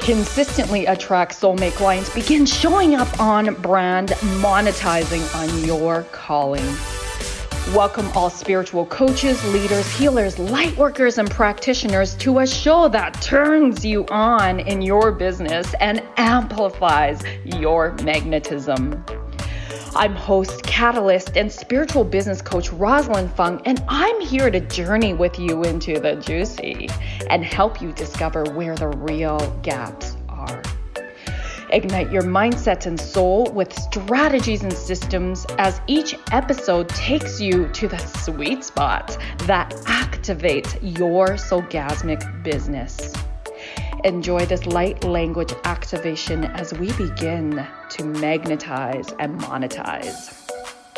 consistently attract soulmate clients, begin showing up on brand, monetizing on your calling. Welcome all spiritual coaches, leaders, healers, light workers, and practitioners to a show that turns you on in your business and amplifies your magnetism. I'm host, catalyst, and spiritual business coach Rosalind Fung, and I'm here to journey with you into the juicy and help you discover where the real gaps are. Ignite your mindset and soul with strategies and systems as each episode takes you to the sweet spot that activates your soulgasmic business. Enjoy this light language activation as we begin to magnetize and monetize.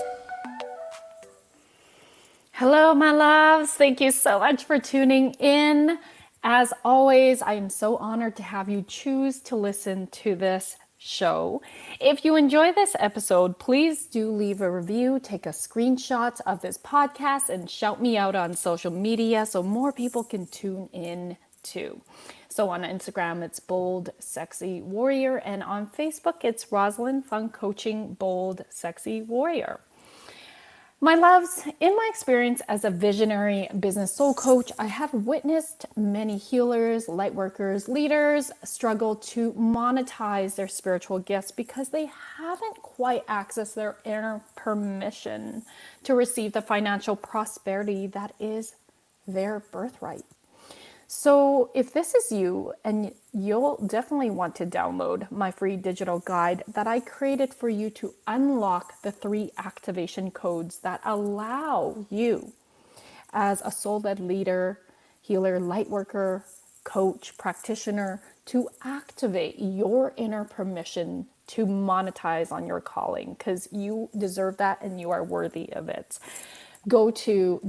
Hello, my loves. Thank you so much for tuning in. As always, I am so honored to have you choose to listen to this show. If you enjoy this episode, please do leave a review, take a screenshot of this podcast, and shout me out on social media so more people can tune in too. So on Instagram, it's Bold Sexy Warrior, and on Facebook, it's Rosalind Fung Coaching Bold Sexy Warrior. My loves, in my experience as a visionary business soul coach, I have witnessed many healers, light workers, leaders struggle to monetize their spiritual gifts because they haven't quite accessed their inner permission to receive the financial prosperity that is their birthright. So if this is you, and you'll definitely want to download my free digital guide that I created for you to unlock the 3 activation codes that allow you as a soul-led leader, healer, light worker, coach, practitioner to activate your inner permission to monetize on your calling, because you deserve that and you are worthy of it. Go to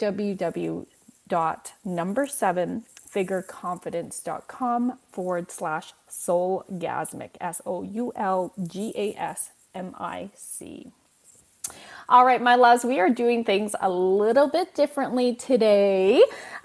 www.7figureconfidence.com/soulgasmic, SOULGASMIC. All right, my loves, we are doing things a little bit differently today.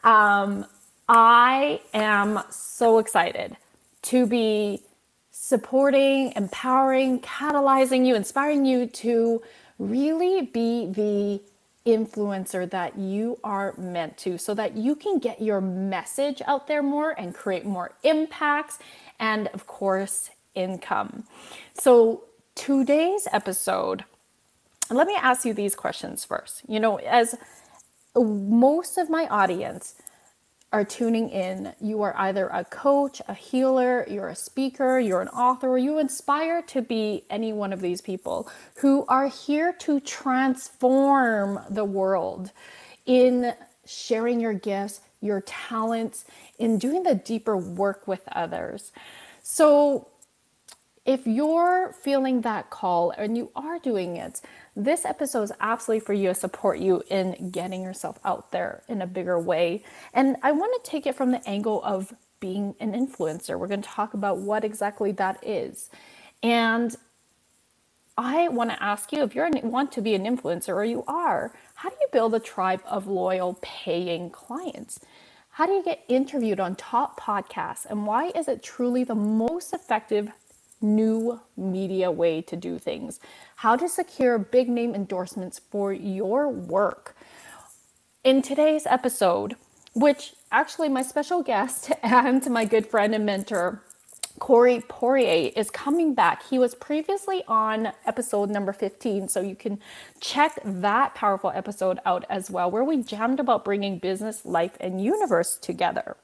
I am so excited to be supporting, empowering, catalyzing you, inspiring you to really be the influencer that you are meant to, so that you can get your message out there more and create more impacts and, of course, income. So today's episode, let me ask you these questions first. You know, as most of my audience are tuning in, you are either a coach, a healer, you're a speaker, you're an author, or you aspire to be any one of these people who are here to transform the world in sharing your gifts, your talents, in doing the deeper work with others. So if you're feeling that call and you are doing it, this episode is absolutely for you to support you in getting yourself out there in a bigger way. And I want to take it from the angle of being an influencer. We're going to talk about what exactly that is. And I want to ask you, if you want to be an influencer, or you are, how do you build a tribe of loyal paying clients? How do you get interviewed on top podcasts? And why is it truly the most effective new media way to do things? How to secure big name endorsements for your work. In today's episode, which actually my special guest and my good friend and mentor, Corey Poirier, is coming back. He was previously on episode number 15, so you can check that powerful episode out as well, where we jammed about bringing business, life, and universe together.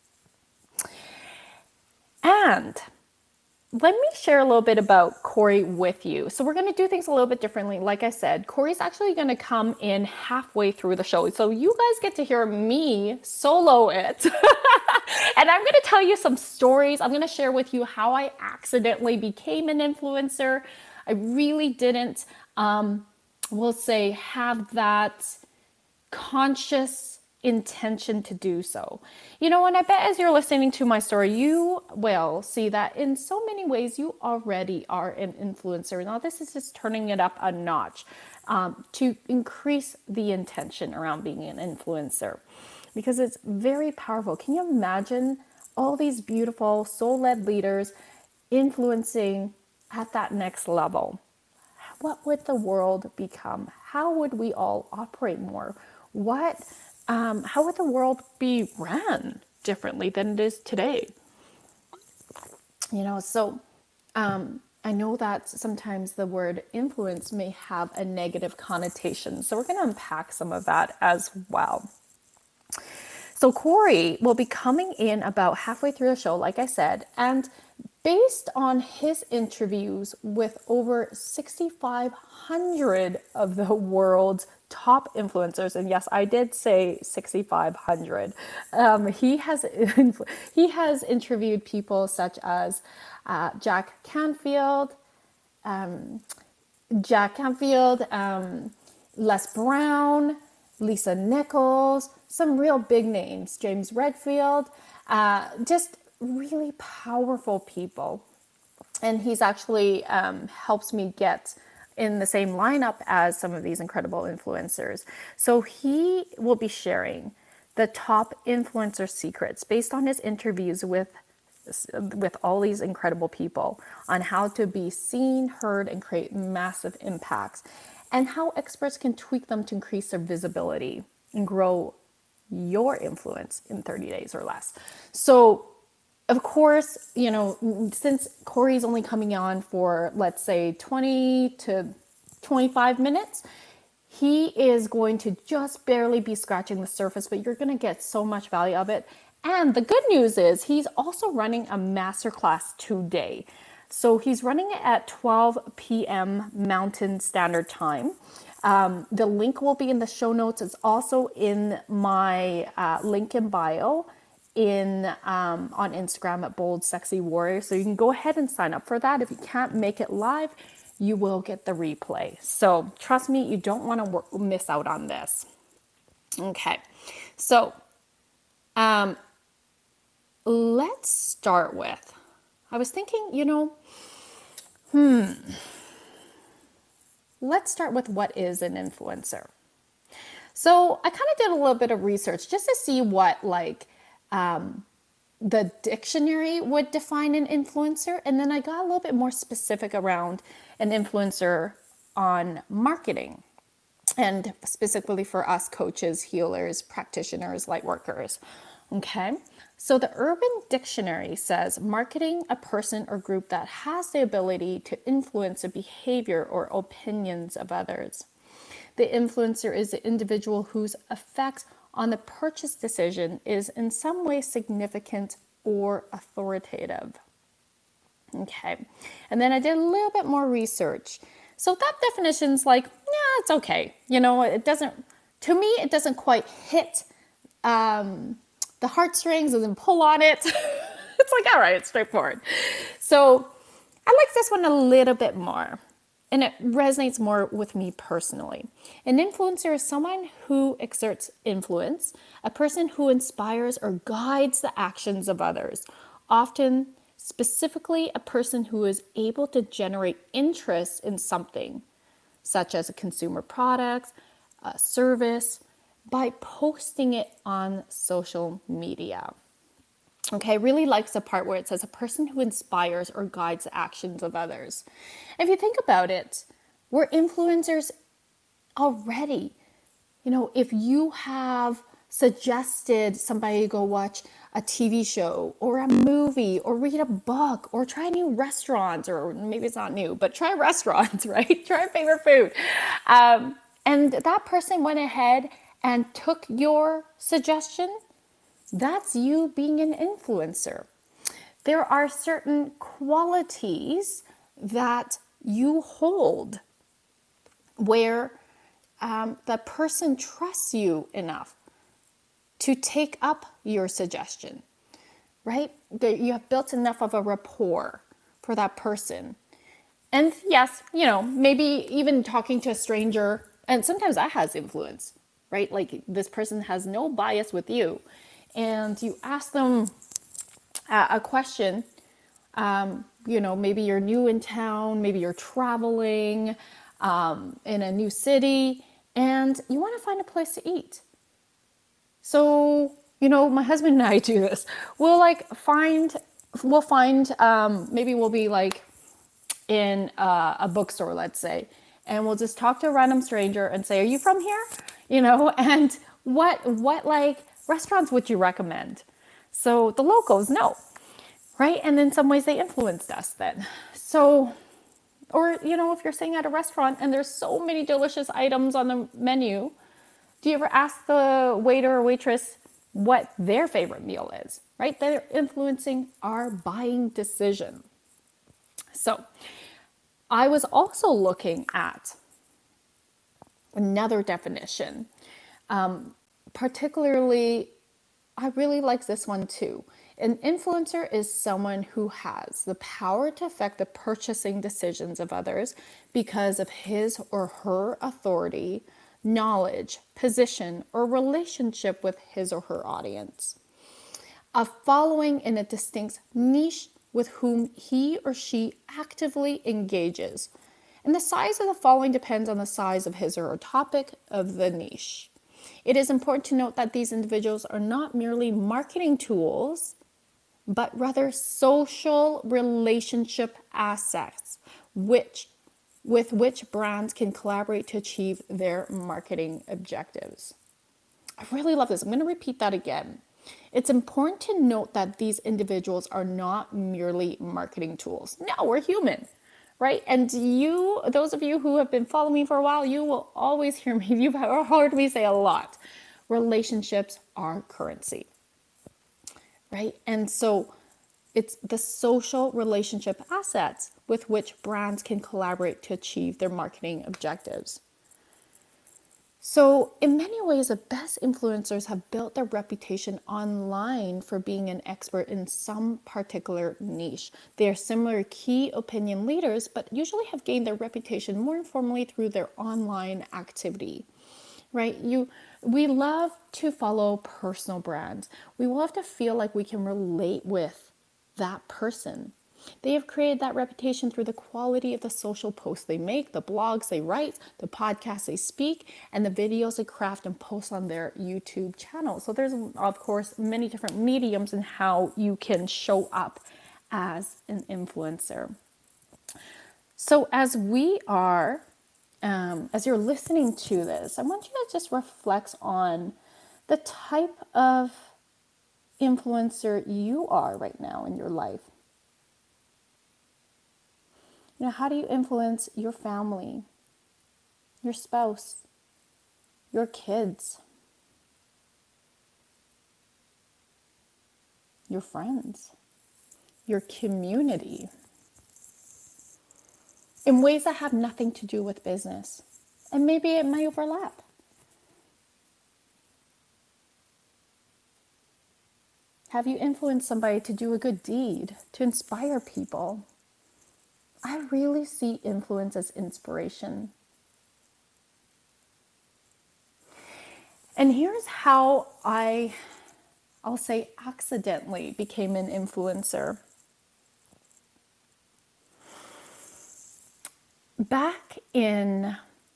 And let me share a little bit about Corey with you. So we're going to do things a little bit differently. Like I said, Corey's actually going to come in halfway through the show. So you guys get to hear me solo it. And I'm going to tell you some stories. I'm going to share with you how I accidentally became an influencer. I really didn't, we'll say, have that conscious intention to do so. You know, and I bet as you're listening to my story, you will see that in so many ways you already are an influencer. Now this is just turning it up a notch to increase the intention around being an influencer, because it's very powerful. Can you imagine all these beautiful soul-led leaders influencing at that next level. What would the world become? How would we all operate more? How would the world be ran differently than it is today? So I know that sometimes the word influence may have a negative connotation. So we're going to unpack some of that as well. So Corey will be coming in about halfway through the show, like I said, and based on his interviews with over 6,500 of the world's top influencers, and yes, I did say 6,500. He has interviewed people such as Jack Canfield, Les Brown, Lisa Nichols, some real big names, James Redfield, just really powerful people. And he's actually helps me get in the same lineup as some of these incredible influencers. So he will be sharing the top influencer secrets based on his interviews with all these incredible people on how to be seen, heard, and create massive impacts, and how experts can tweak them to increase their visibility and grow your influence in 30 days or less. So, of course, since Corey's only coming on for, let's say, 20 to 25 minutes, he is going to just barely be scratching the surface, but you're going to get so much value of it. And the good news is he's also running a masterclass today. So he's running it at 12 p.m. Mountain Standard Time. The link will be in the show notes. It's also in my link in bio on Instagram at Bold Sexy Warrior. So you can go ahead and sign up for that. If you can't make it live, you will get the replay. So trust me, you don't want to miss out on this. Okay, so let's start with, I was thinking, let's start with what is an influencer. So I kind of did a little bit of research just to see what the dictionary would define an influencer. And then I got a little bit more specific around an influencer on marketing, and specifically for us coaches, healers, practitioners, light workers. Okay. So the Urban Dictionary says marketing a person or group that has the ability to influence the behavior or opinions of others. The influencer is the individual whose effects on the purchase decision is in some way significant or authoritative. Okay. And then I did a little bit more research. So that definition's like, yeah, it's okay. It doesn't quite hit the heartstrings, doesn't pull on it. It's like, all right, it's straightforward. So I like this one a little bit more, and it resonates more with me personally. An influencer is someone who exerts influence, a person who inspires or guides the actions of others, often specifically a person who is able to generate interest in something, such as a consumer product, a service, by posting it on social media. Okay, I really like the part where it says a person who inspires or guides the actions of others. If you think about it, we're influencers already. If you have suggested somebody to go watch a TV show or a movie or read a book or try new restaurants, or maybe it's not new, but try restaurants, right? Try a favorite food. And that person went ahead and took your suggestion, that's you being an influencer. There are certain qualities that you hold where the person trusts you enough to take up your suggestion, right? You have built enough of a rapport for that person. And yes, maybe even talking to a stranger, and sometimes that has influence, right? Like this person has no bias with you, and you ask them a question. Maybe you're new in town, maybe you're traveling in a new city, and you want to find a place to eat. So My husband and I do this. We'll like find, maybe we'll be like in a bookstore, let's say, and we'll just talk to a random stranger and say, "Are you from here?" And what like restaurants would you recommend? So the locals know, right? And in some ways they influenced us then. So, or if you're staying at a restaurant and there's so many delicious items on the menu, do you ever ask the waiter or waitress what their favorite meal is, right? They're influencing our buying decision. So I was also looking at another definition. Particularly, I really like this one too. An influencer is someone who has the power to affect the purchasing decisions of others because of his or her authority, knowledge, position, or relationship with his or her audience. A following in a distinct niche with whom he or she actively engages. And the size of the following depends on the size of his or her topic of the niche. It is important to note that these individuals are not merely marketing tools, but rather social relationship assets, with which brands can collaborate to achieve their marketing objectives. I really love this. I'm going to repeat that again. It's important to note that these individuals are not merely marketing tools. No, we're human, right? And those of you who have been following me for a while, you will always hear me. You've heard me say a lot. Relationships are currency, right? And so it's the social relationship assets with which brands can collaborate to achieve their marketing objectives. So, in many ways, the best influencers have built their reputation online for being an expert in some particular niche. They are similar key opinion leaders, but usually have gained their reputation more informally through their online activity. Right? We love to follow personal brands. We love to feel like we can relate with that person. They have created that reputation through the quality of the social posts they make, the blogs they write, the podcasts they speak, and the videos they craft and post on their YouTube channel. So there's, of course, many different mediums in how you can show up as an influencer. So as you're listening to this, I want you to just reflect on the type of influencer you are right now in your life. How do you influence your family, your spouse, your kids, your friends, your community, in ways that have nothing to do with business? And maybe it might overlap. Have you influenced somebody to do a good deed, to inspire people? I really see influence as inspiration. And here's how I'll say accidentally became an influencer. Back in,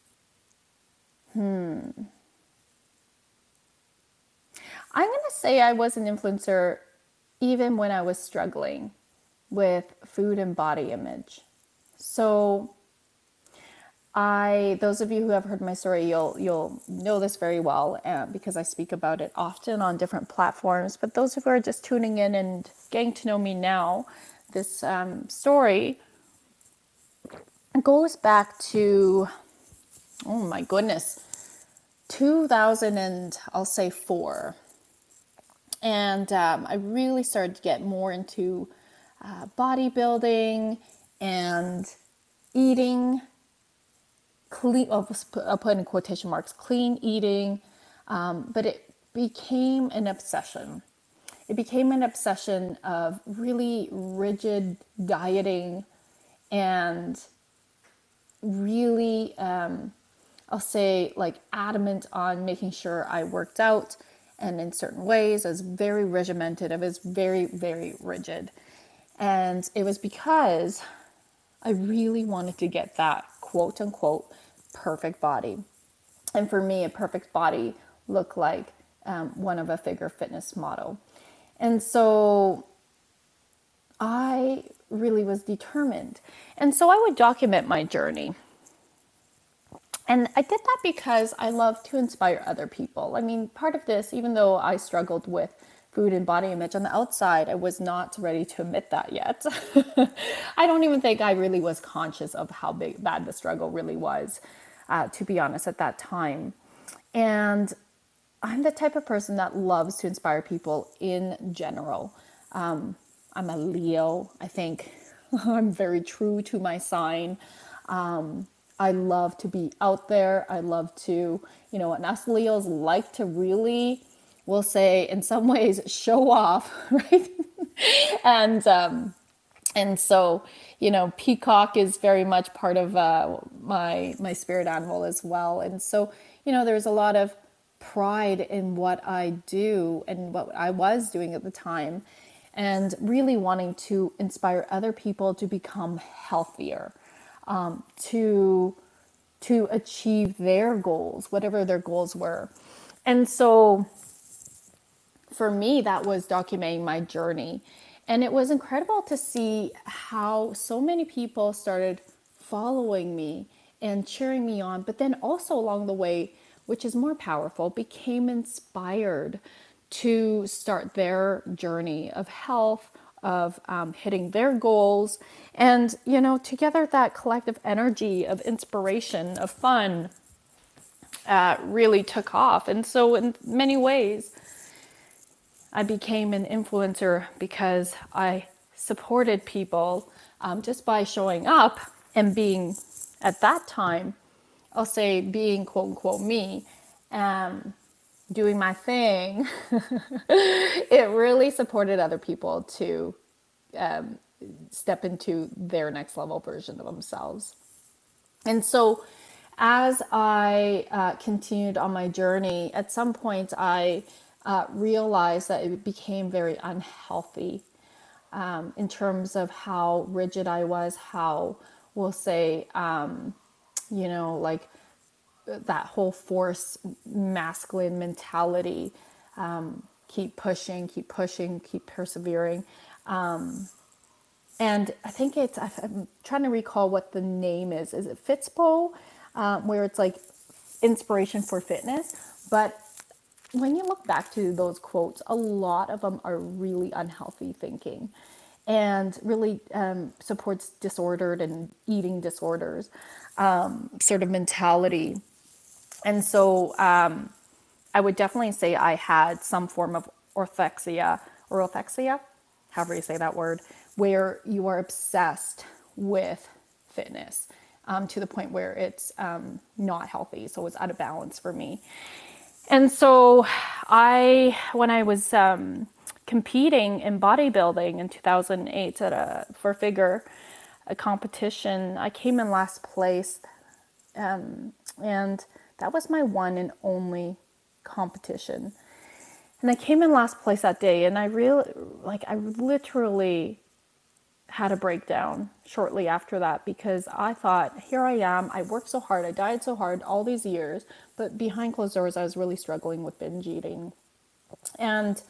I'm going to say I was an influencer even when I was struggling with food and body image. So those of you who have heard my story, you'll know this very well because I speak about it often on different platforms. But those who are just tuning in and getting to know me now, this story goes back to, oh my goodness, 2000 and I'll say 4. And I really started to get more into bodybuilding and eating clean, I'll put in quotation marks, clean eating, but it became an obsession. It became an obsession of really rigid dieting and really, I'll say, like adamant on making sure I worked out and in certain ways. I was very regimented. I was very, very rigid. And it was because I really wanted to get that quote unquote perfect body. And for me, a perfect body looked like one of a figure fitness model. And so I really was determined. And so I would document my journey. And I did that because I love to inspire other people. I mean, part of this, even though I struggled with food and body image on the outside, I was not ready to admit that yet. I don't even think I really was conscious of how bad the struggle really was, to be honest, at that time. And I'm the type of person that loves to inspire people in general. I'm a Leo. I think I'm very true to my sign. I love to be out there. I love to, and us Leos like to really, we'll say in some ways, show off, right? and and so, peacock is very much part of my spirit animal as well. And so, there's a lot of pride in what I do and what I was doing at the time, and really wanting to inspire other people to become healthier, to achieve their goals, whatever their goals were. And so for me, that was documenting my journey. And it was incredible to see how so many people started following me and cheering me on, but then also along the way, which is more powerful, became inspired to start their journey of health, of hitting their goals. And, together that collective energy of inspiration, of fun, really took off. And so in many ways, I became an influencer because I supported people just by showing up and being, at that time, I'll say being quote unquote me, doing my thing. It really supported other people to step into their next level version of themselves. And so as I continued on my journey, at some point I realized that it became very unhealthy in terms of how rigid I was, how we'll say, like that whole force masculine mentality, keep pushing, keep persevering. And I think I'm trying to recall what the name is. Is it Fitspo? Where it's like inspiration for fitness. But when you look back to those quotes, a lot of them are really unhealthy thinking and really supports disordered and eating disorders sort of mentality. And so I would definitely say I had some form of orthorexia, however you say that word, where you are obsessed with fitness to the point where it's not healthy. So it's out of balance for me. And so when I was competing in bodybuilding in 2008 for figure, a competition, I came in last place. And that was my one and only competition. And I came in last place that day, and I literally had a breakdown shortly after that, because I thought, here I am, I worked so hard, I died so hard all these years, but behind closed doors, I was really struggling with binge eating. And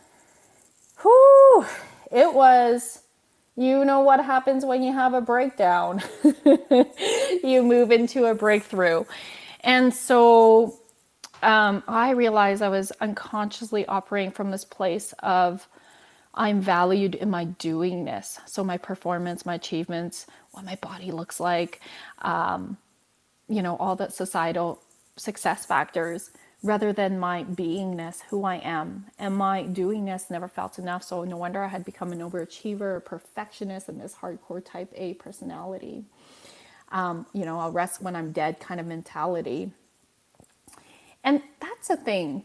it was, what happens when you have a breakdown. You move into a breakthrough. And so I realized I was unconsciously operating from this place of I'm valued in my doingness. So my performance, my achievements, what my body looks like, all the societal success factors, rather than my beingness, who I am. And my doingness never felt enough. So no wonder I had become an overachiever, a perfectionist, and this hardcore type A personality. I'll rest when I'm dead kind of mentality. And that's the thing,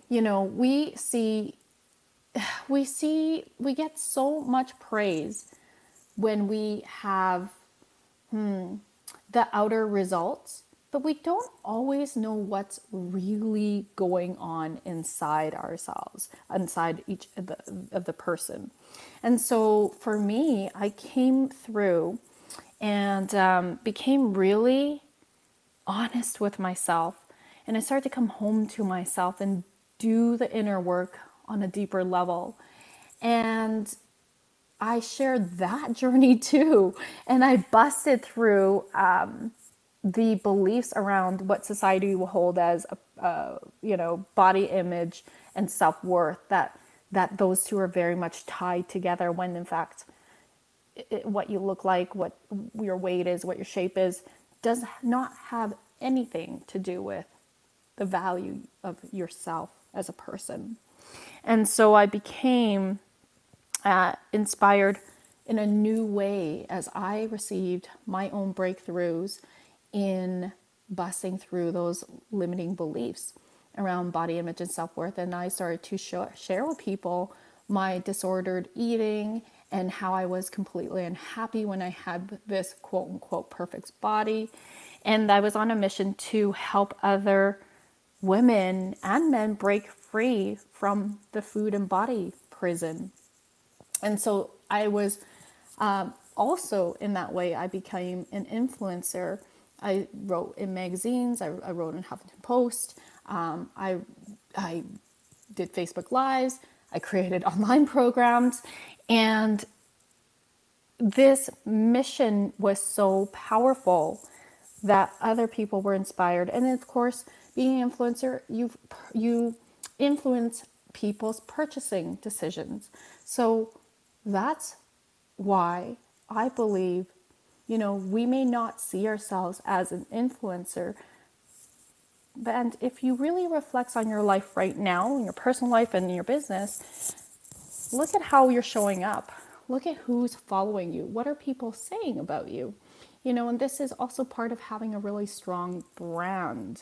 we get so much praise when we have the outer results, but we don't always know what's really going on inside ourselves, inside each of the person. And so for me, I came through and became really honest with myself. And I started to come home to myself and do the inner work on a deeper level. And I shared that journey too. And I busted through the beliefs around what society will hold as body image and self-worth, that those two are very much tied together, when in fact what you look like, what your weight is, what your shape is, does not have anything to do with the value of yourself as a person. And so I became inspired in a new way as I received my own breakthroughs in busting through those limiting beliefs around body image and self-worth. And I started to share with people my disordered eating and how I was completely unhappy when I had this quote unquote perfect body. And I was on a mission to help other women and men break free from the food and body prison. And so I was also in that way, I became an influencer. I wrote in magazines, I wrote in Huffington Post, I did Facebook Lives, I created online programs, and this mission was so powerful that other people were inspired. And of course, being an influencer, you influence people's purchasing decisions. So that's why I believe, we may not see ourselves as an influencer, but if you really reflect on your life right now, in your personal life and in your business, look at how you're showing up. Look at who's following you. What are people saying about you? And this is also part of having a really strong brand.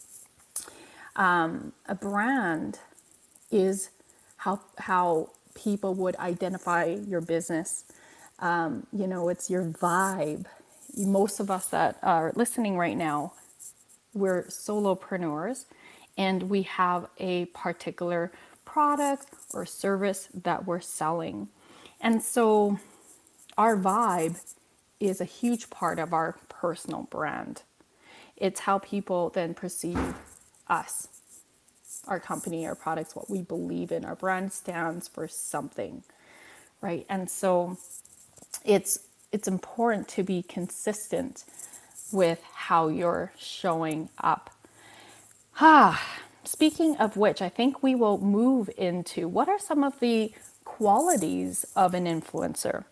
A brand is how people would identify your business. It's your vibe. Most of us that are listening right now, we're solopreneurs, and we have a particular product or service that we're selling. And so our vibe is a huge part of our personal brand. It's how people then perceive us, our company, our products, what we believe in. Our brand stands for something, right? And so it's important to be consistent with how you're showing up. Speaking of which, I think we will move into what are some of the qualities of an influencer.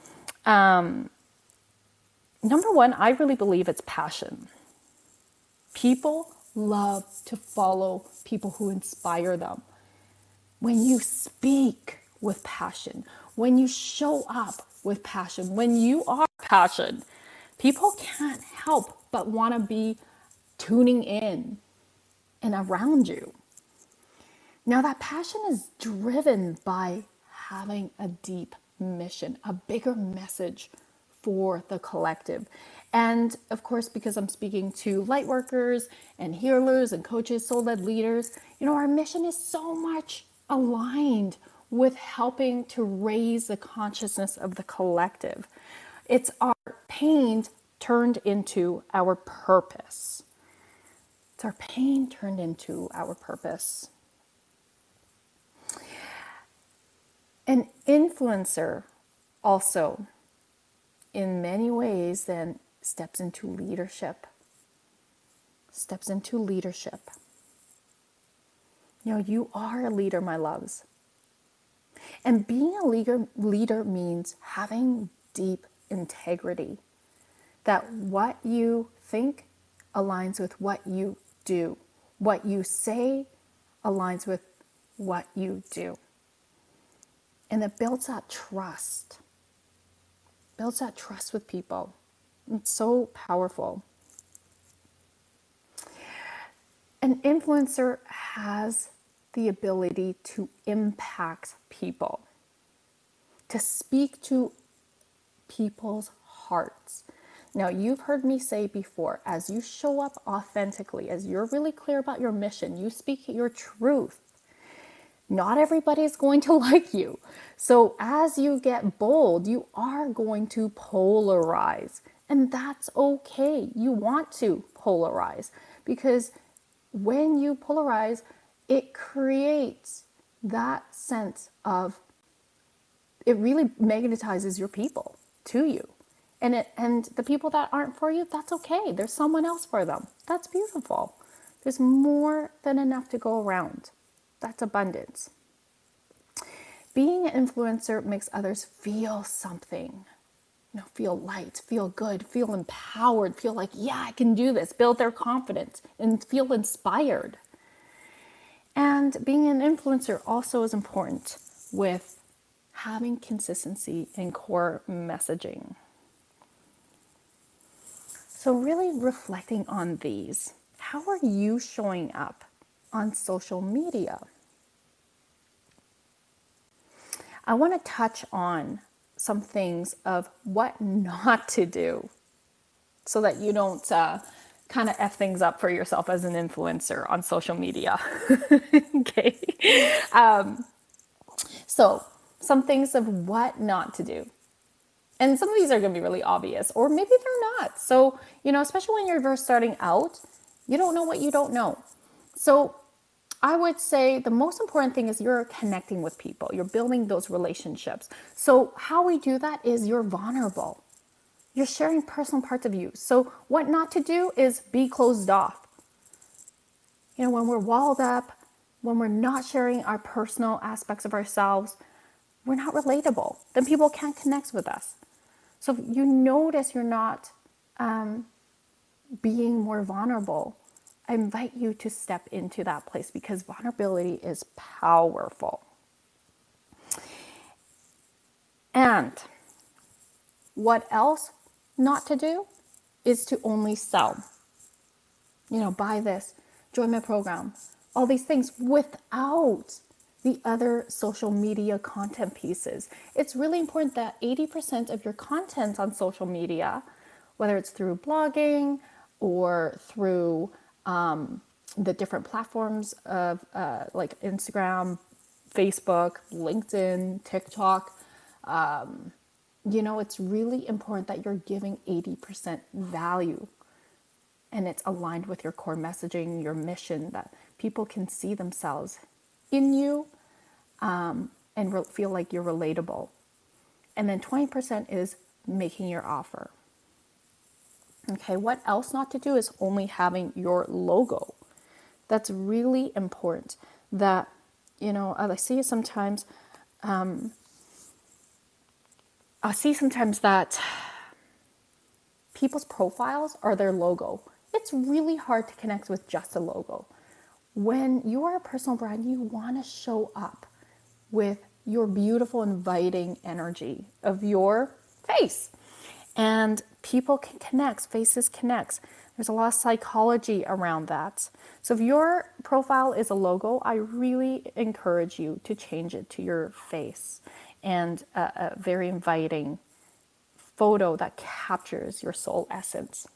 Number one, I really believe it's passion. People love to follow people who inspire them. When you speak with passion, when you show up with passion, when you are passion, people can't help but want to be tuning in and around you. Now, that passion is driven by having a deep mission, a bigger message for the collective. And of course, because I'm speaking to light workers and healers and coaches, soul-led leaders, our mission is so much aligned with helping to raise the consciousness of the collective. It's our pain turned into our purpose. It's our pain turned into our purpose. An influencer also, in many ways, then steps into leadership. You are a leader, my loves. And being a leader means having deep integrity. That what you think aligns with what you do. What you say aligns with what you do. And it builds that trust. Builds that trust with people. It's so powerful. An influencer has the ability to impact people, to speak to people's hearts. Now, you've heard me say before, as you show up authentically, as you're really clear about your mission, you speak your truth, not everybody's going to like you. So as you get bold, you are going to polarize. And that's okay. You want to polarize because when you polarize, it creates that sense of, it really magnetizes your people to you. And the people that aren't for you, that's okay. There's someone else for them. That's beautiful. There's more than enough to go around. That's abundance. Being an influencer makes others feel something. Feel light, feel good, feel empowered, feel like, yeah, I can do this, build their confidence and feel inspired. And being an influencer also is important with having consistency in core messaging. So really reflecting on these, how are you showing up on social media? I want to touch on some things of what not to do so that you don't kind of F things up for yourself as an influencer on social media. Okay. So some things of what not to do. And some of these are going to be really obvious, or maybe they're not. So, especially when you're first starting out, you don't know what you don't know. So I would say the most important thing is you're connecting with people. You're building those relationships. So how we do that is you're vulnerable. You're sharing personal parts of you. So what not to do is be closed off. When we're walled up, when we're not sharing our personal aspects of ourselves, we're not relatable. Then people can't connect with us. So if you notice you're not being more vulnerable, I invite you to step into that place because vulnerability is powerful. And what else not to do is to only sell. Buy this, join my program, all these things without the other social media content pieces. It's really important that 80% of your content on social media, whether it's through blogging or through the different platforms of like Instagram, Facebook, LinkedIn, TikTok, it's really important that you're giving 80% value and it's aligned with your core messaging, your mission, that people can see themselves in you and feel like you're relatable. And then 20% is making your offer. Okay, what else not to do is only having your logo. That's really important. That, I see sometimes that people's profiles are their logo. It's really hard to connect with just a logo. When you are a personal brand, you want to show up with your beautiful, inviting energy of your face. And people can connect, faces connect. There's a lot of psychology around that. So if your profile is a logo, I really encourage you to change it to your face and a very inviting photo that captures your soul essence.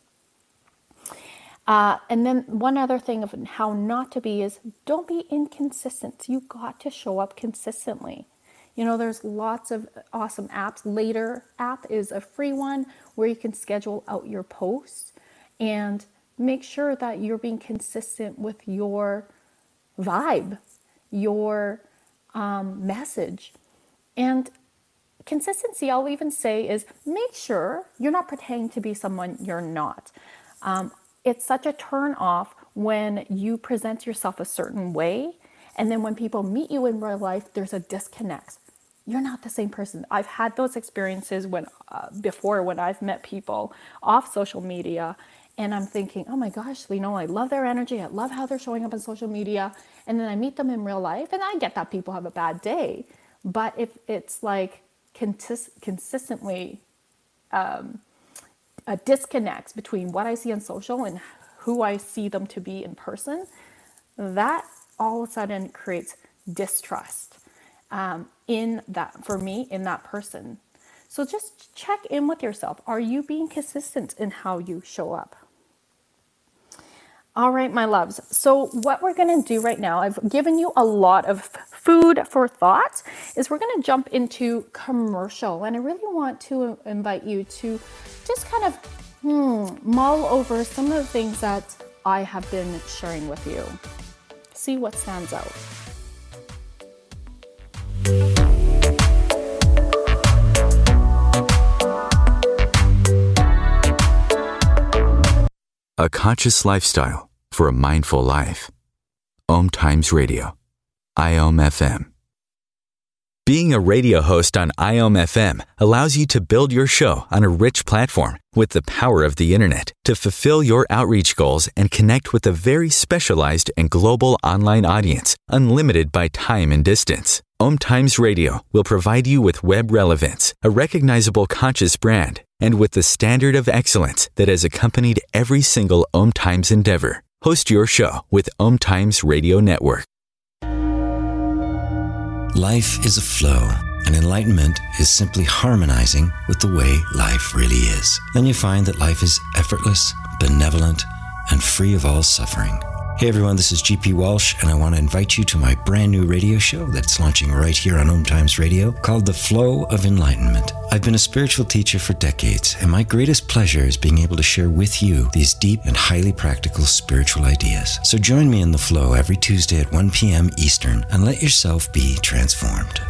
And then one other thing of how not to be is don't be inconsistent. You got to show up consistently. There's lots of awesome apps. Later app is a free one where you can schedule out your posts and make sure that you're being consistent with your vibe, your message. And consistency, I'll even say, is make sure you're not pretending to be someone you're not. It's such a turn off when you present yourself a certain way, and then when people meet you in real life, there's a disconnect. You're not the same person. I've had those experiences before when I've met people off social media, and I'm thinking, oh my gosh, I love their energy. I love how they're showing up on social media. And then I meet them in real life, and I get that people have a bad day. But if it's like consistently a disconnect between what I see on social and who I see them to be in person, that all of a sudden creates distrust in that person. So just check in with yourself. Are you being consistent in how you show up? All right, my loves. So what we're going to do right now, I've given you a lot of food for thought, is we're going to jump into commercial. And I really want to invite you to just kind of mull over some of the things that I have been sharing with you. See what stands out. A conscious lifestyle for a mindful life. Om Times Radio. IOM FM. Being a radio host on IOM FM allows you to build your show on a rich platform with the power of the internet to fulfill your outreach goals and connect with a very specialized and global online audience, unlimited by time and distance. Om Times Radio will provide you with web relevance, a recognizable conscious brand, and with the standard of excellence that has accompanied every single Om Times endeavor. Host your show with Om Times Radio Network. Life is a flow, and enlightenment is simply harmonizing with the way life really is. Then you find that life is effortless, benevolent, and free of all suffering. Hey everyone, this is GP Walsh, and I want to invite you to my brand new radio show that's launching right here on Om Times Radio called The Flow of Enlightenment. I've been a spiritual teacher for decades, and my greatest pleasure is being able to share with you these deep and highly practical spiritual ideas. So join me in The Flow every Tuesday at 1 p.m. Eastern and let yourself be transformed.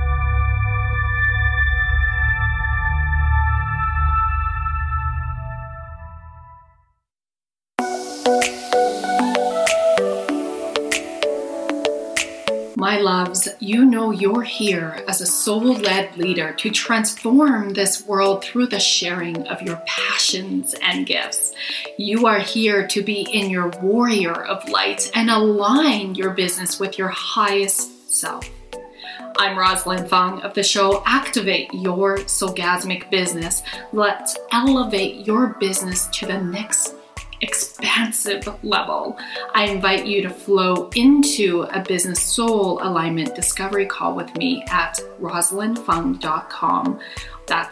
My loves, you know you're here as a soul-led leader to transform this world through the sharing of your passions and gifts. You are here to be in your warrior of light and align your business with your highest self. I'm Rosalind Fung of the show Activate Your Soulgasmic Business. Let's elevate your business to the next expansive level. I invite you to flow into a business soul alignment discovery call with me at rosalindfung.com. That's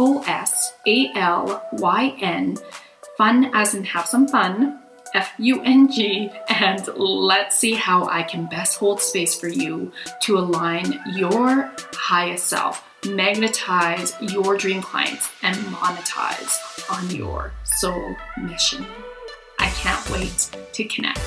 ROSALYN, fun as in have some fun, FUNG, and let's see how I can best hold space for you to align your highest self, magnetize your dream clients, and monetize on your soul mission. I can't wait to connect.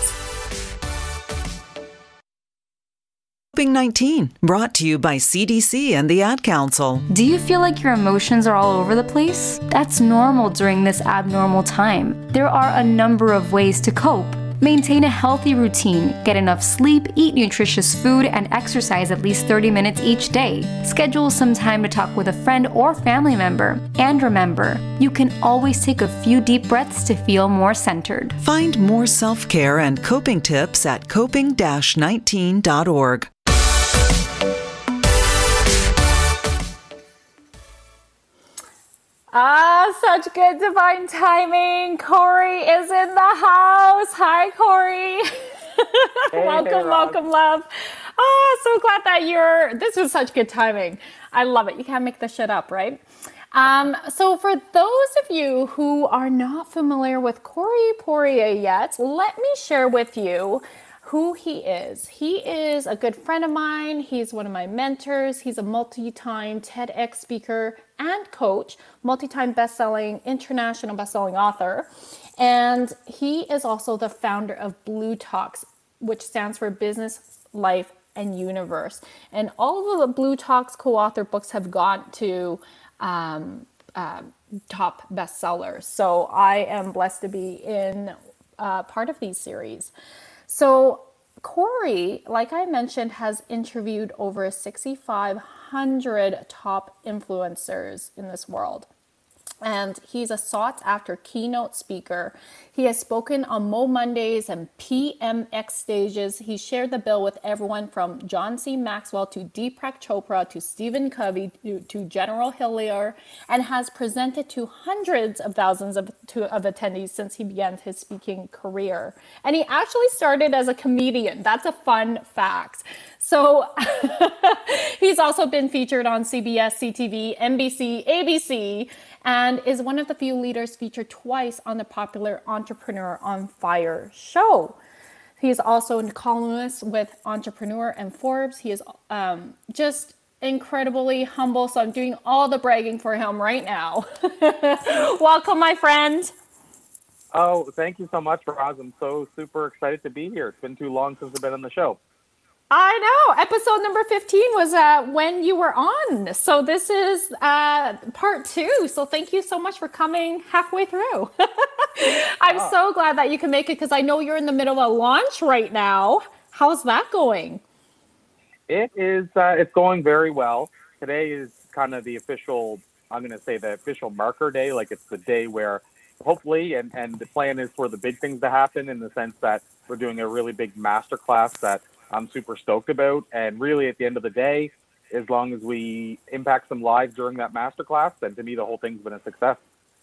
Coping-19, brought to you by CDC and the Ad Council. Do you feel like your emotions are all over the place? That's normal during this abnormal time. There are a number of ways to cope. Maintain a healthy routine, get enough sleep, eat nutritious food, and exercise at least 30 minutes each day. Schedule some time to talk with a friend or family member. And remember, you can always take a few deep breaths to feel more centered. Find more self-care and coping tips at coping-19.org. Such good divine timing. Corey is in the house. Hi, Corey. Welcome, love. Oh, so glad that this was such good timing. I love it. You can't make this shit up, right? So for those of you who are not familiar with Corey Poirier yet, let me share with you who he is. He is a good friend of mine. He's one of my mentors. He's a multi-time TEDx speaker and coach, multi-time international best-selling author. And he is also the founder of Blue Talks, which stands for Business, Life, and Universe. And all of the Blue Talks co-author books have gone to top bestsellers. So I am blessed to be in part of these series. So Corey, like I mentioned, has interviewed over 6,500 top influencers in this world. And he's a sought-after keynote speaker. He has spoken on Mo Mondays and PMX stages. He shared the bill with everyone from John C. Maxwell to Deepak Chopra to Stephen Covey to General Hillier, and has presented to hundreds of thousands of attendees since he began his speaking career. And he actually started as a comedian. That's a fun fact. So he's also been featured on CBS, CTV, NBC, ABC, and is one of the few leaders featured twice on the popular Entrepreneur on Fire show. He is also a columnist with Entrepreneur and Forbes. He is just incredibly humble, so I'm doing all the bragging for him right now. Welcome, my friend. Oh, thank you so much, Roz. I'm so super excited to be here. It's been too long since I've been on the show. I know. Episode number 15 was when you were on. So this is part 2. So thank you so much for coming halfway through. I'm so glad that you can make it because I know you're in the middle of a launch right now. How's that going? It is. It's going very well. Today is kind of the official, I'm going to say the official marker day. Like it's the day where hopefully, and the plan is for the big things to happen in the sense that we're doing a really big masterclass that I'm super stoked about. And really at the end of the day, as long as we impact some lives during that masterclass, then to me, the whole thing's been a success.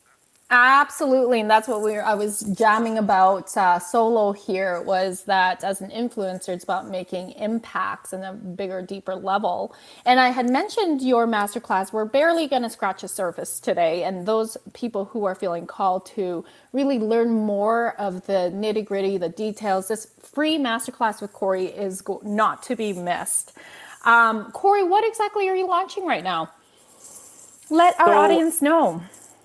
Absolutely. And that's what I was jamming about solo here was that as an influencer, it's about making impacts in a bigger, deeper level. And I had mentioned your masterclass. We're barely going to scratch the surface today. And those people who are feeling called to really learn more of the nitty gritty, the details, this free masterclass with Corey is not to be missed. Corey, what exactly are you launching right now? Let our audience know.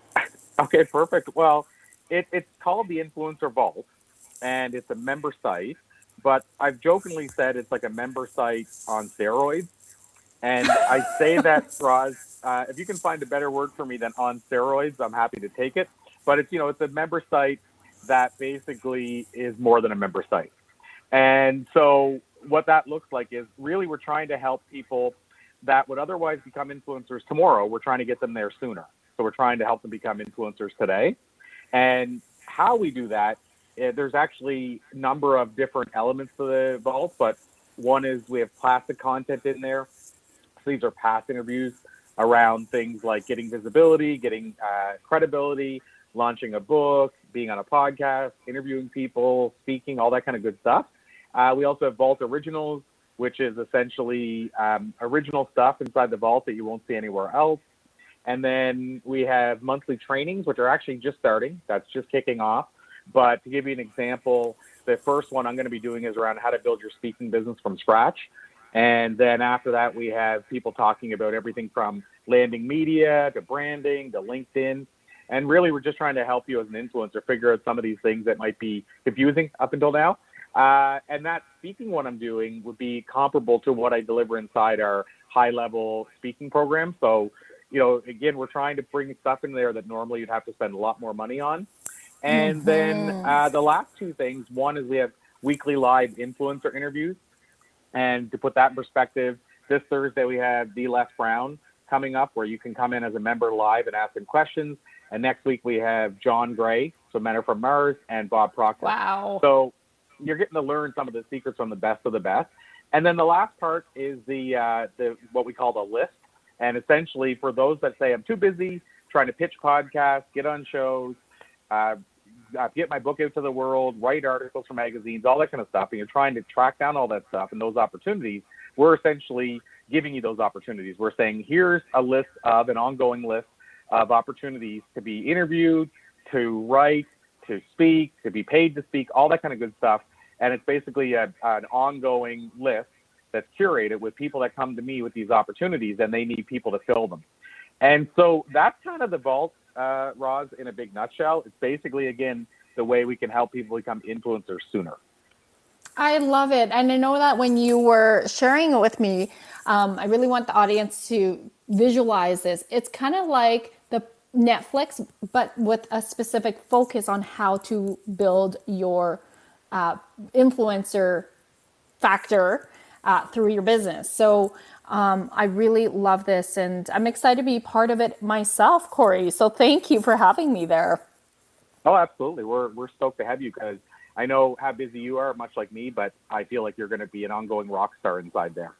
Okay, perfect. Well, it's called the Influencer Vault, and it's a member site. But I've jokingly said it's like a member site on steroids. And I say that, Roz, if you can find a better word for me than on steroids, I'm happy to take it. But it's, it's a member site that basically is more than a member site. And so what that looks like is really we're trying to help people that would otherwise become influencers tomorrow. We're trying to get them there sooner. So we're trying to help them become influencers today. And how we do that, there's actually a number of different elements to the vault, but one is we have classic content in there. So these are past interviews around things like getting visibility, getting credibility, launching a book, being on a podcast, interviewing people, speaking, all that kind of good stuff. We also have Vault Originals, which is essentially original stuff inside the vault that you won't see anywhere else. And then we have monthly trainings, which are actually just starting. That's just kicking off. But to give you an example, the first one I'm going to be doing is around how to build your speaking business from scratch. And then after that, we have people talking about everything from landing media to branding to LinkedIn. And really, we're just trying to help you as an influencer figure out some of these things that might be confusing up until now. And that speaking one I'm doing would be comparable to what I deliver inside our high-level speaking program. So, again, we're trying to bring stuff in there that normally you'd have to spend a lot more money on. And then the last two things, one is we have weekly live influencer interviews. And to put that in perspective, this Thursday we have D. Les Brown coming up where you can come in as a member live and ask him questions. And next week we have John Gray, so Men Are From Mars, and Bob Proctor. Wow. So you're getting to learn some of the secrets from the best of the best. And then the last part is the what we call the list. And essentially, for those that say, I'm too busy trying to pitch podcasts, get on shows, get my book out to the world, write articles for magazines, all that kind of stuff, and you're trying to track down all that stuff and those opportunities, we're essentially giving you those opportunities. We're saying, here's a list of an ongoing list of opportunities to be interviewed, to write, to speak, to be paid to speak, all that kind of good stuff. And it's basically an ongoing list that's curated with people that come to me with these opportunities, and they need people to fill them. And so that's kind of the vault, Roz, in a big nutshell. It's basically, again, the way we can help people become influencers sooner. I love it. And I know that when you were sharing it with me, I really want the audience to visualize this. It's kind of like the Netflix, but with a specific focus on how to build your influencer factor through your business. So I really love this, and I'm excited to be part of it myself, Corey. So thank you for having me there. Oh, absolutely. We're stoked to have you because I know how busy you are, much like me, but I feel like you're going to be an ongoing rock star inside there.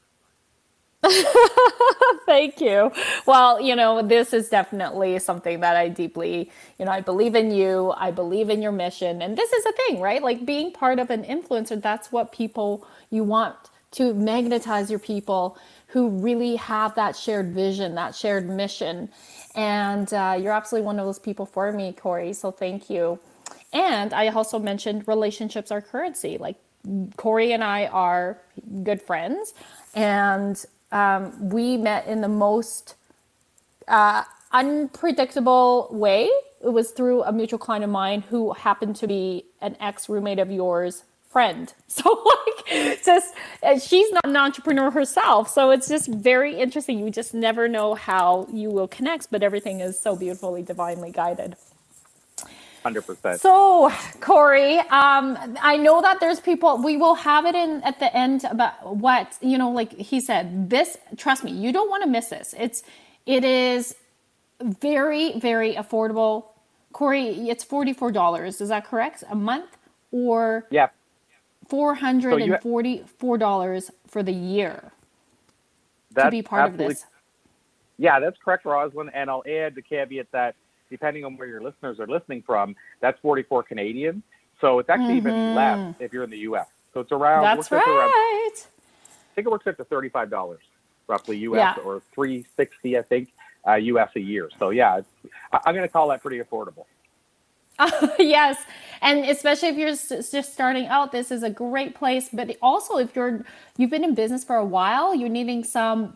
Thank you. Well, this is definitely something that I deeply, I believe in you. I believe in your mission. And this is a thing, right? Like being part of an influencer, that's what you want to magnetize your people who really have that shared vision, that shared mission. And you're absolutely one of those people for me, Corey. So thank you. And I also mentioned relationships are currency. Like Corey and I are good friends, and we met in the most unpredictable way it was through a mutual client of mine who happened to be an ex-roommate of yours friend. So like just she's not an entrepreneur herself, so it's just very interesting. You just never know how you will connect, but everything is so beautifully divinely guided. 100%. So, Corey, I know that there's people, we will have it in at the end about what, like he said, this, trust me, you don't want to miss this. It is very, very affordable. Corey, it's $44. Is that correct? A month? Or Yeah. $444 for the year to be part of this. Yeah, that's correct, Rosalind. And I'll add the caveat that depending on where your listeners are listening from, that's 44 Canadian. So it's actually even less if you're in the U.S. So it's around. That's right. I think it works out to $35 roughly U.S. or $360, I think, U.S. a year. So yeah, I'm going to call that pretty affordable. Yes, and especially if you're just starting out, this is a great place. But also, if you've been in business for a while, you need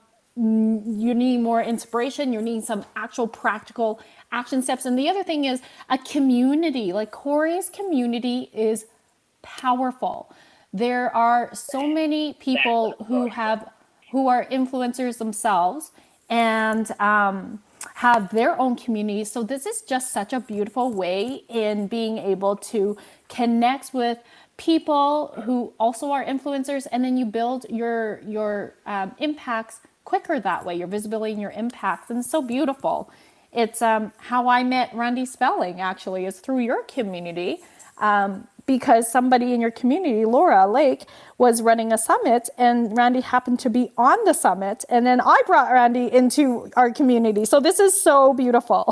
more inspiration. You need some actual practical action steps. And the other thing is a community. Like Corey's community is powerful. There are so many people who are influencers themselves and have their own community. So this is just such a beautiful way in being able to connect with people who also are influencers, and then you build your impacts quicker that way, your visibility and your impacts. And it's so beautiful. It's how I met Randy Spelling, actually, is through your community. Because somebody in your community, Laura Lake, was running a summit and Randy happened to be on the summit. And then I brought Randy into our community. So this is so beautiful.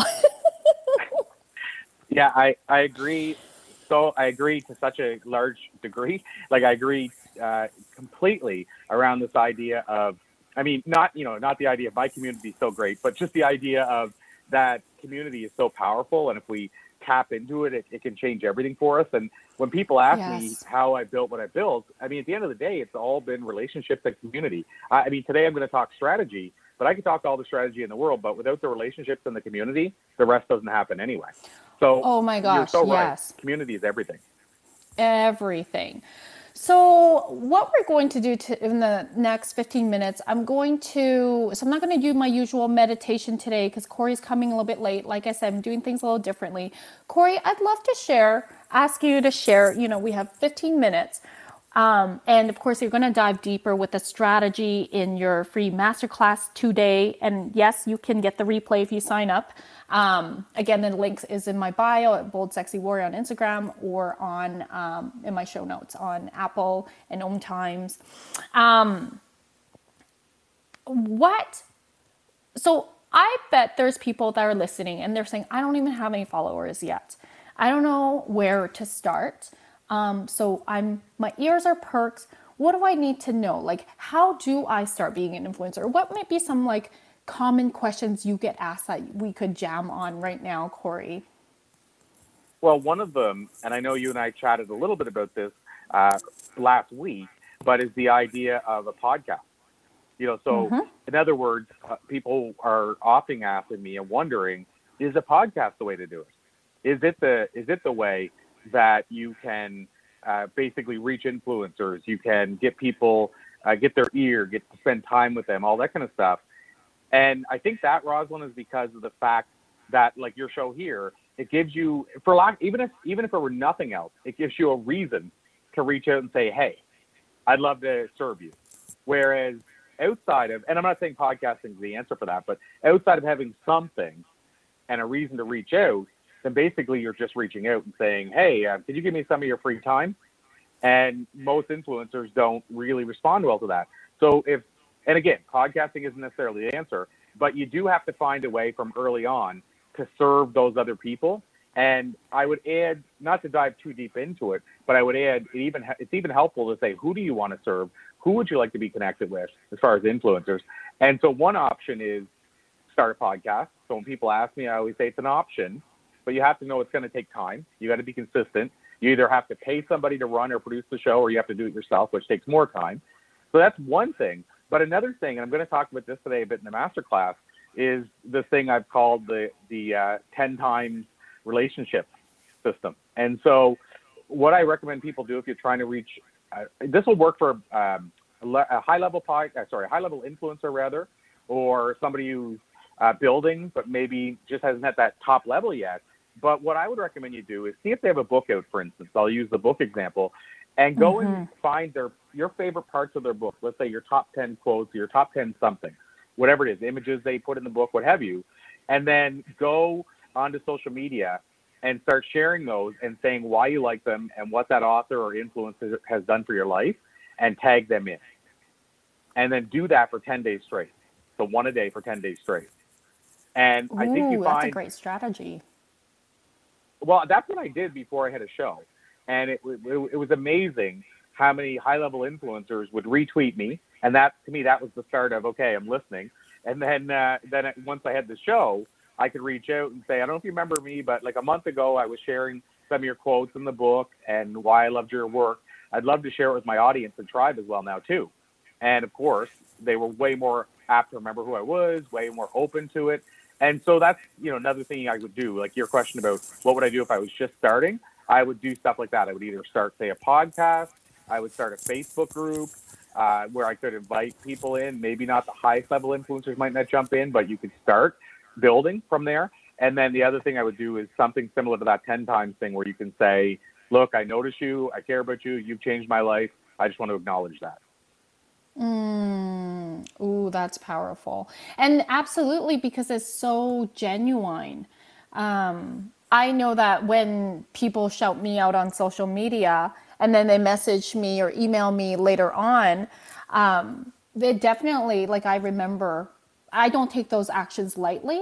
Yeah, I agree. So I agree to such a large degree. Like I agree completely around this idea of, I mean, not the idea of my community is so great, but just the idea of that community is so powerful. And if we tap into it, it can change everything for us. And when people ask me how I built what I built, I mean, at the end of the day, it's all been relationships and community. I mean, today I'm going to talk strategy, but I can talk all the strategy in the world, but without the relationships and the community, the rest doesn't happen anyway. So, oh my gosh, you're so yes. Right. Community is everything. Everything. So what we're going to do in the next 15 minutes, I'm not going to do my usual meditation today because Corey's coming a little bit late. Like I said, I'm doing things a little differently. Corey, I'd love to ask you to share, we have 15 minutes. And of course, you're going to dive deeper with the strategy in your free masterclass today. And yes, you can get the replay if you sign up. Again, the link is in my bio at Bold Sexy Warrior on Instagram or on in my show notes on Apple and Om Times. So I bet there's people that are listening and they're saying, I don't even have any followers yet. I don't know where to start. So my ears are perked. What do I need to know? Like, how do I start being an influencer? What might be some common questions you get asked that we could jam on right now, Corey? Well, one of them, and I know you and I chatted a little bit about this last week, but is the idea of a podcast. So in other words, people are often asking me and wondering, is a podcast the way to do it? Is it the way that you can basically reach influencers? You can get people, get their ear, get to spend time with them, all that kind of stuff. And I think that, Rosalind, is because of the fact that, like your show here, it gives you, even if it were nothing else, it gives you a reason to reach out and say, hey, I'd love to serve you. Whereas outside of, and I'm not saying podcasting is the answer for that, but outside of having something and a reason to reach out, then basically you're just reaching out and saying, hey, could you give me some of your free time? And most influencers don't really respond well to that. So and again, podcasting isn't necessarily the answer, but you do have to find a way from early on to serve those other people. And I would add, not to dive too deep into it, but I would add, it's even helpful to say, who do you want to serve? Who would you like to be connected with as far as influencers? And so one option is start a podcast. So when people ask me, I always say it's an option, but you have to know it's going to take time. You got to be consistent. You either have to pay somebody to run or produce the show, or you have to do it yourself, which takes more time. So that's one thing. But another thing, and I'm going to talk about this today a bit in the masterclass, is the thing I've called the 10 times relationship system. And so what I recommend people do if you're trying to reach, this will work for a high level influencer rather, or somebody who's building, but maybe just hasn't at that top level yet. But what I would recommend you do is see if they have a book out, for instance. I'll use the book example, and go and find your favorite parts of their book. Let's say your top 10 quotes, your top 10 something, whatever it is, images they put in the book, what have you, and then go onto social media and start sharing those and saying why you like them and what that author or influencer has done for your life, and tag them in. And then do that for 10 days straight. So one a day for 10 days straight. And I think you find... that's a great strategy. Well, that's what I did before I had a show. And it was amazing how many high-level influencers would retweet me. And that, to me, that was the start of, okay, I'm listening. And then once I had the show, I could reach out and say, I don't know if you remember me, but like a month ago, I was sharing some of your quotes in the book and why I loved your work. I'd love to share it with my audience and tribe as well now, too. And, of course, they were way more apt to remember who I was, way more open to it. And so that's, another thing I would do. Like your question about what would I do if I was just starting, I would do stuff like that. I would either start, say, a podcast. I would start a Facebook group where I could invite people in. Maybe not the highest level influencers might not jump in, but you could start building from there. And then the other thing I would do is something similar to that 10 times thing where you can say, look, I notice you. I care about you. You've changed my life. I just want to acknowledge that. Ooh, that's powerful. And absolutely, because it's so genuine. I know that when people shout me out on social media and then they message me or email me later on, they definitely, like, I remember, I don't take those actions lightly.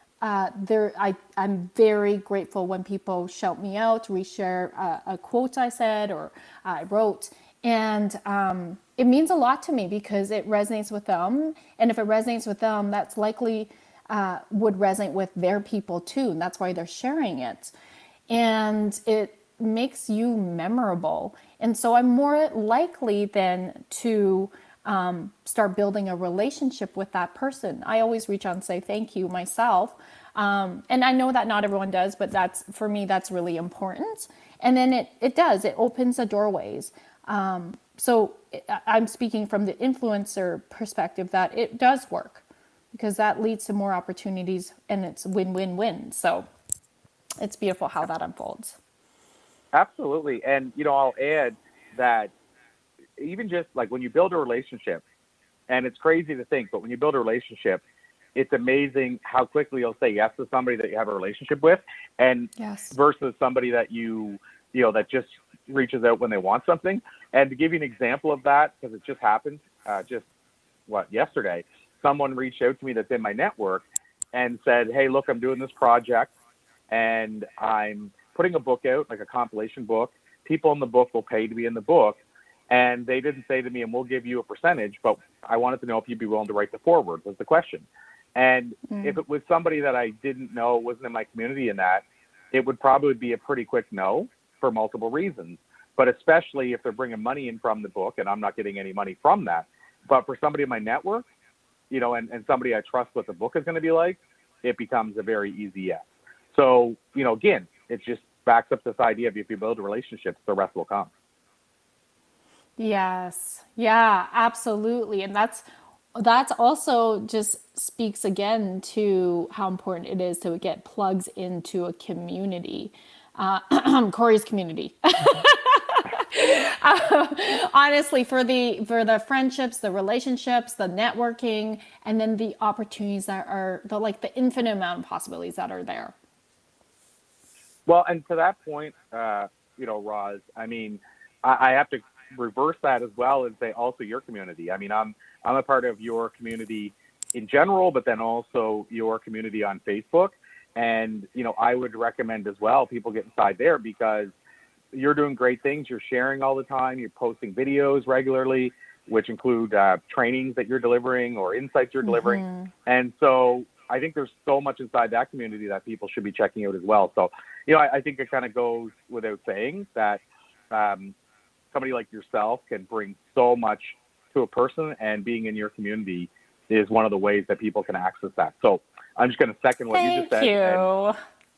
I'm very grateful when people shout me out, reshare a quote I said or I wrote. And it means a lot to me because it resonates with them. And if it resonates with them, that's likely would resonate with their people too. And that's why they're sharing it. And it makes you memorable. And so I'm more likely then to start building a relationship with that person. I always reach out and say thank you myself. And I know that not everyone does, but for me, that's really important. And then it opens the doorways. So I'm speaking from the influencer perspective that it does work because that leads to more opportunities and it's win-win-win. So it's beautiful how that unfolds. Absolutely. And, I'll add that even just like when you build a relationship, and it's crazy to think, but when you build a relationship, it's amazing how quickly you'll say yes to somebody that you have a relationship with, and versus somebody that that just reaches out when they want something. And to give you an example of that, because it just happened, yesterday, someone reached out to me that's in my network and said, hey, look, I'm doing this project and I'm putting a book out, like a compilation book. People in the book will pay to be in the book. And they didn't say to me, and we'll give you a percentage, but I wanted to know if you'd be willing to write the foreword was the question. And if it was somebody that I didn't know, wasn't in my community in that, it would probably be a pretty quick no for multiple reasons. But especially if they're bringing money in from the book and I'm not getting any money from that. But for somebody in my network, and somebody I trust what the book is going to be like, it becomes a very easy yes. So, again, it just backs up this idea of if you build relationships, the rest will come. Yes. Yeah, absolutely. And that's also just speaks again to how important it is to get plugs into a community, Corey's community. Honestly, for the friendships, the relationships, the networking, and then the opportunities that are the infinite amount of possibilities that are there. Well, and to that point, Roz, I mean, I have to reverse that as well and say also your community. I mean, I'm a part of your community in general, but then also your community on Facebook. And, I would recommend as well people get inside there because you're doing great things. You're sharing all the time. You're posting videos regularly, which include trainings that you're delivering or insights you're delivering. And so I think there's so much inside that community that people should be checking out as well. So, I think it kind of goes without saying that somebody like yourself can bring so much to a person, and being in your community is one of the ways that people can access that. So I'm just going to second what you just said. Thank you.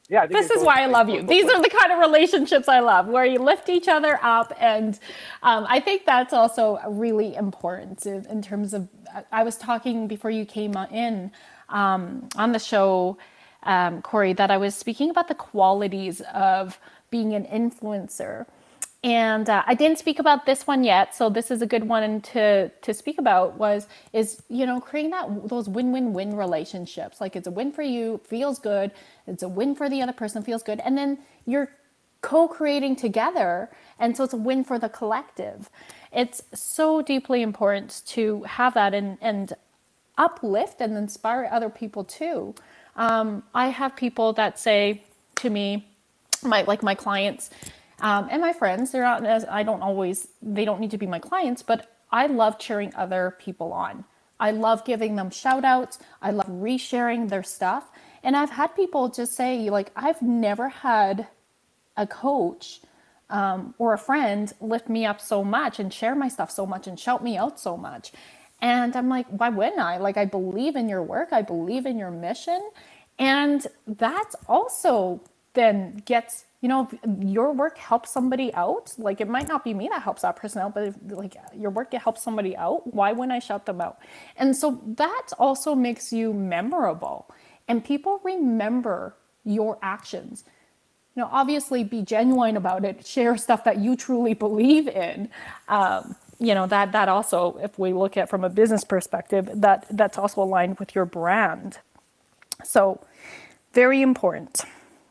Yeah, I think This is why I love you. These are the kind of relationships I love, where you lift each other up. And I think that's also really important in terms of, I was talking before you came in on the show, Corey, that I was speaking about the qualities of being an influencer. And I didn't speak about this one yet, so this is a good one to speak about. Is creating those win-win-win relationships. Like, it's a win for you, feels good. It's a win for the other person, feels good, and then you're co-creating together, and so it's a win for the collective. It's so deeply important to have that and uplift and inspire other people too. I have people that say to me, my clients. And my friends, they don't need to be my clients, but I love cheering other people on. I love giving them shout outs. I love resharing their stuff. And I've had people just say, like, I've never had a coach or a friend lift me up so much and share my stuff so much and shout me out so much. And I'm like, why wouldn't I? Like, I believe in your work. I believe in your mission. And that's also then gets, your work helps somebody out. Like, it might not be me that helps that person out, but if your work helps somebody out, why wouldn't I shout them out? And so that also makes you memorable, and people remember your actions. Obviously be genuine about it, share stuff that you truly believe in. That also, if we look at from a business perspective, that's also aligned with your brand. So very important.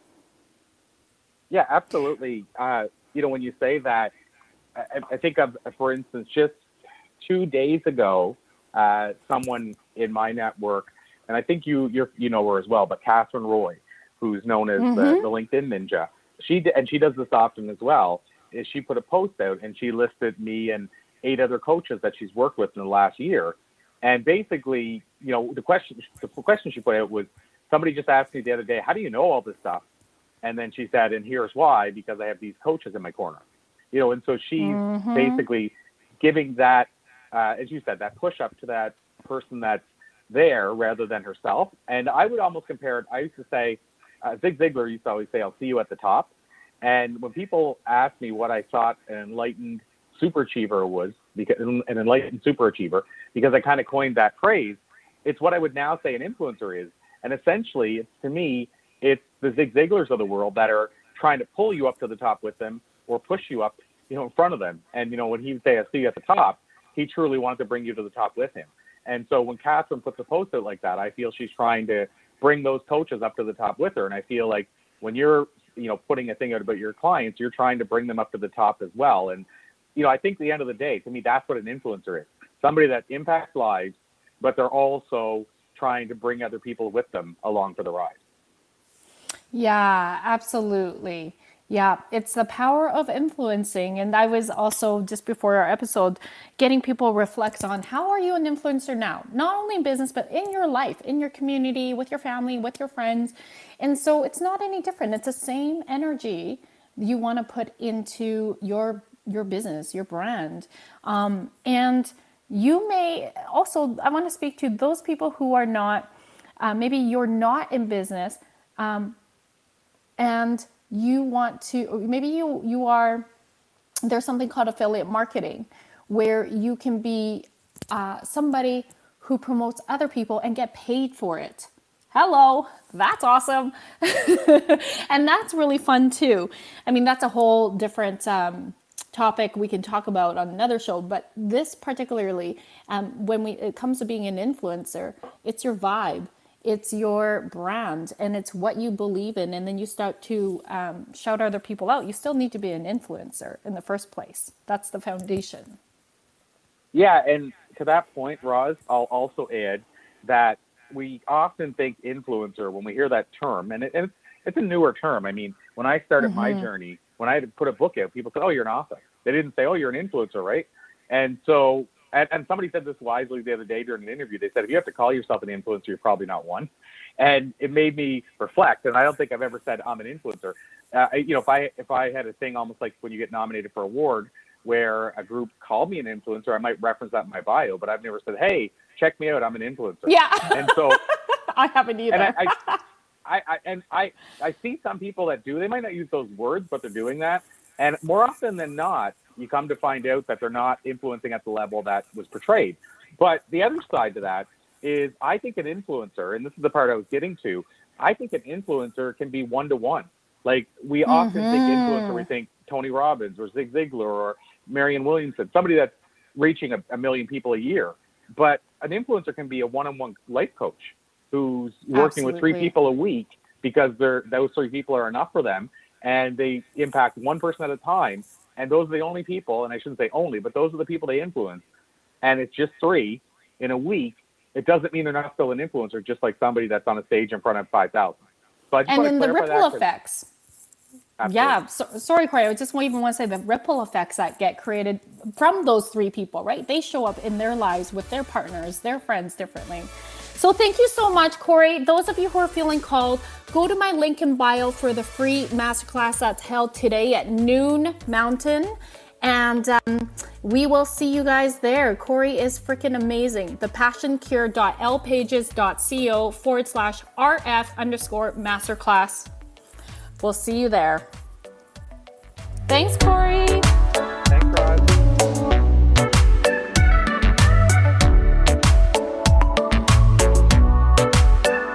Yeah, absolutely. When you say that, I think of, for instance, just 2 days ago, someone in my network, and I think you know her as well, but Catherine Roy, who's known as the LinkedIn Ninja, she does this often as well, is she put a post out and she listed me and 8 other coaches that she's worked with in the last year. And basically, the question she put out was, somebody just asked me the other day, how do you know all this stuff? And then she said, and here's why, because I have these coaches in my corner. And so she's basically giving that, as you said, that push up to that person that's there rather than herself. And I would almost compare it, I used to say, Zig Ziglar used to always say, I'll see you at the top. And when people ask me what I thought an enlightened superachiever was, because I kind of coined that phrase, it's what I would now say an influencer is. And essentially, to me, it's the Zig Ziglars of the world that are trying to pull you up to the top with them or push you up, in front of them. And, when he would say, I see you at the top, he truly wanted to bring you to the top with him. And so when Catherine puts a post out like that, I feel she's trying to bring those coaches up to the top with her. And I feel like when you're, putting a thing out about your clients, you're trying to bring them up to the top as well. And, I think at the end of the day, to me, that's what an influencer is. Somebody that impacts lives, but they're also trying to bring other people with them along for the ride. Yeah, absolutely. Yeah, it's the power of influencing. And I was also, just before our episode, getting people reflect on how are you an influencer now? Not only in business, but in your life, in your community, with your family, with your friends. And so it's not any different. It's the same energy you want to put into your business, your brand. And you may also, I want to speak to those people who are not, maybe you're not in business, and you want to, maybe you are, there's something called affiliate marketing, where you can be somebody who promotes other people and get paid for it. Hello, that's awesome. And that's really fun too. I mean, that's a whole different topic we can talk about on another show, but this particularly, when it comes to being an influencer, it's your vibe. It's your brand, and it's what you believe in. And then you start to shout other people out. You still need to be an influencer in the first place. That's the foundation. Yeah, and to that point, Roz, I'll also add that we often think influencer when we hear that term, and it's a newer term. I mean, when I started my journey, when I had to put a book out, people said, oh, you're an author. They didn't say, oh, you're an influencer, right? And so, and somebody said this wisely the other day during an interview. They said, if you have to call yourself an influencer, you're probably not one. And it made me reflect. And I don't think I've ever said I'm an influencer. If I had a thing almost like when you get nominated for an award where a group called me an influencer, I might reference that in my bio, but I've never said, hey, check me out, I'm an influencer. Yeah. And so I haven't either. And I see some people that do. They might not use those words, but they're doing that. And more often than not, you come to find out that they're not influencing at the level that was portrayed. But the other side to that is, I think an influencer, and this is the part I was getting to, I think an influencer can be one-to-one. Like, we often think influencer, we think Tony Robbins or Zig Ziglar or Marianne Williamson, somebody that's reaching a million people a year. But an influencer can be a one-on-one life coach who's working with 3 people a week because those 3 people are enough for them, and they impact one person at a time. And those are the only people, and I shouldn't say only, but those are the people they influence. And it's just 3 in a week. It doesn't mean they're not still an influencer, just like somebody that's on a stage in front of 5,000. And then the ripple effects. Absolutely. Yeah, sorry, Corey. I just even want to say the ripple effects that get created from those 3 people, right? They show up in their lives with their partners, their friends differently. So thank you so much, Corey. Those of you who are feeling called, go to my link in bio for the free masterclass that's held today at noon Mountain. And we will see you guys there. Corey is freaking amazing. thepassioncure.lpages.co/RF_masterclass. We'll see you there. Thanks, Corey.